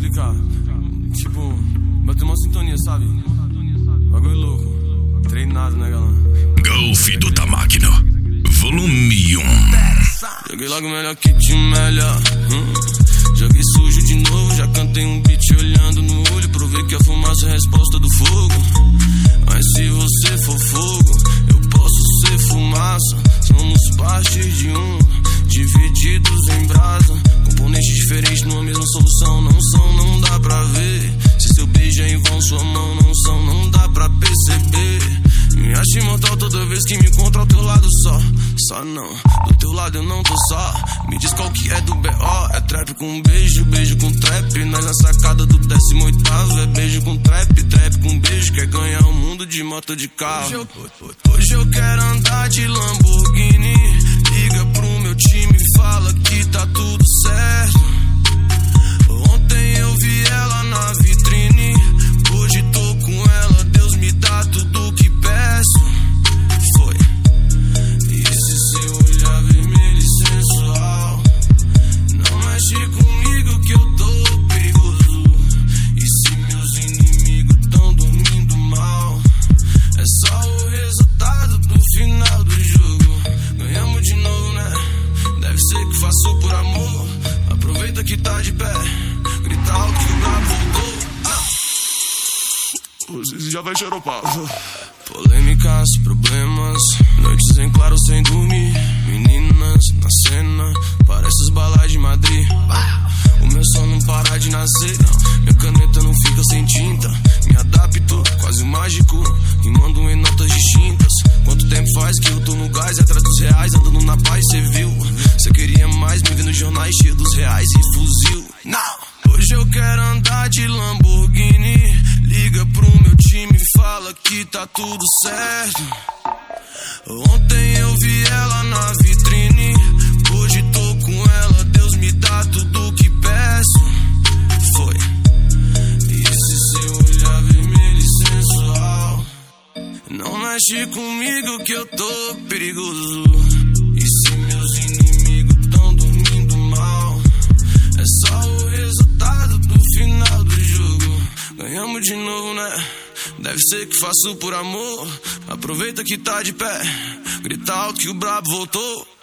explicar. Tipo, bateu uma sintonia, sabe? Bagulho louco. Treinado, né, galera? Golf do Tamáquino, volume 1. Joguei logo o melhor kit, o melhor. Joguei sujo de novo, já cantei um beat olhando no olho. Provei que a fumaça é a resposta do fogo. Mas se você for fogo, eu posso ser fumaça. Somos parte de um, divididos em brasa. Componentes diferentes numa mesma solução. Não são, não dá pra ver. Se seu beijo é em vão, sua mão não são, não dá pra perceber. Me acho imortal toda vez que me encontro ao teu lado só. Só não, do teu lado eu não tô só. Me diz qual que é do B.O. É trap com beijo, beijo com trap. Nós na sacada do 18º. É beijo com trap, trap com beijo. Quer ganhar o mundo de moto de carro. Hoje eu quero andar de Lamborghini. Liga pro meu time, fala que tá tudo certo. Ontem eu vi ela na vitrine, hoje tô com ela. Deus me dá tudo que peço. Foi. E esse seu olhar vermelho e sensual, não mexe comigo que eu tô perigoso. E se meus inimigos tão dormindo mal, é só o resultado do final do jogo. Ganhamos de novo, né? Deve ser que faço por amor. Aproveita que tá de pé, grita alto que o brabo voltou. Você já vai xeropar. Polêmicas, problemas, noites em claro sem dormir. Meninas na cena, parece os balais de Madrid. O meu som não para de nascer, não. Minha caneta não fica sem tinta. Me adapto, quase um mágico, rimando em notas distintas. Quanto tempo faz que eu tô no gás, atrás dos reais, andando na paz, cê viu? Cê queria mais, me vê nos jornais cheio dos reais e fuzil. Não! Hoje eu quero andar de Lamborghini. Liga pro meu time, fala que tá tudo certo. Ontem eu vi ela na vitrine, hoje tô com ela. Deus me dá tudo que peço. Foi. E esse seu olhar vermelho e sensual, não mexe comigo que eu tô perigoso. E se meus inimigos tão dormindo mal, é só o resultado do final do jogo. Ganhamos de novo, né? Deve ser que faço por amor. Aproveita que tá de pé, grita alto que o brabo voltou.